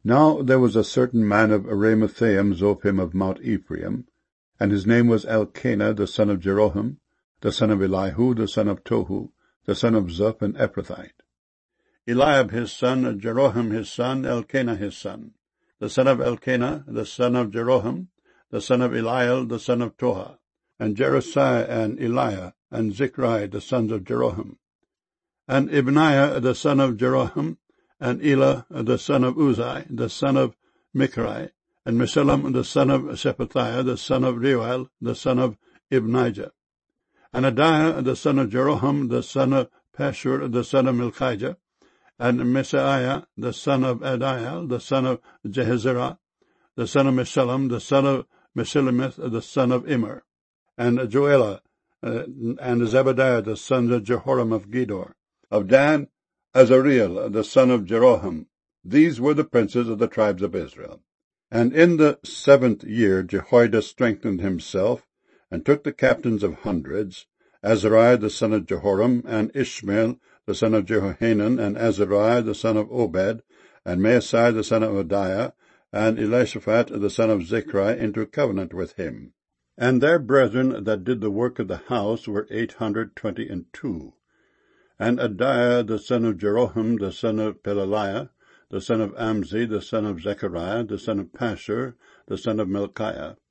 Now there was a certain man of Ramathaim Zophim of Mount Ephraim, and his name was Elkanah the son of Jeroham, the son of Elihu, the son of Tohu, the son of Zuph, an Ephrathite. Eliab his son, Jeroham his son, Elkanah his son, the son of Elkanah, the son of Jeroham, the son of Eliel, the son of Toha, and Jerusai and Eliah, and Zichri, the sons of Jeroham, and Ibniah, the son of Jeroham, and Elah, the son of Uzai, the son of Michri, and Meshullam, the son of Shephatiah, the son of Reuel, the son of Ibnijah, and Adiah, the son of Jeroham, the son of Pashur, the son of Milchijah, and Messiah, the son of Adiel, the son of Jehezerah, the son of Meshullam, the son of Meshillemith, the son of Immer, and Joelah, and Zebadiah, the sons of Jehoram of Gedor. Of Dan, Azariel, the son of Jeroham. These were the princes of the tribes of Israel. And in the 7th year Jehoiada strengthened himself, and took the captains of hundreds, Azariah the son of Jehoram, and Ishmael the son of Jehohanan, and Azariah the son of Obed, and Maasai the son of Adiah, and Elishaphat the son of Zichri, into covenant with him. And their brethren that did the work of the house were 822. And Adiah the son of Jeroham, the son of Pelaliah, the son of Amzi, the son of Zechariah, the son of Pashur, the son of Melchiah,